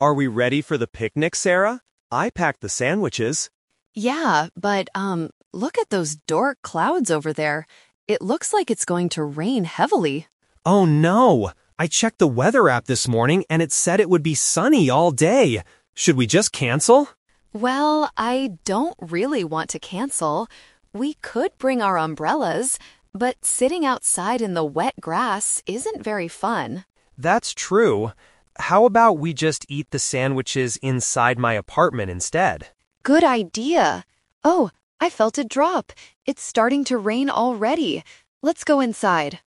Are we ready for the picnic, Sarah? I packed the sandwiches. Yeah, but look at those dark clouds over there. It looks like it's going to rain heavily. Oh no! I checked the weather app this morning and it said it would be sunny all day. Should we just cancel? Well, I don't really want to cancel. We could bring our umbrellas, but sitting outside in the wet grass isn't very fun. That's true. How about we just eat the sandwiches inside my apartment instead? Good idea. Oh, I felt it drop. It's starting to rain already. Let's go inside.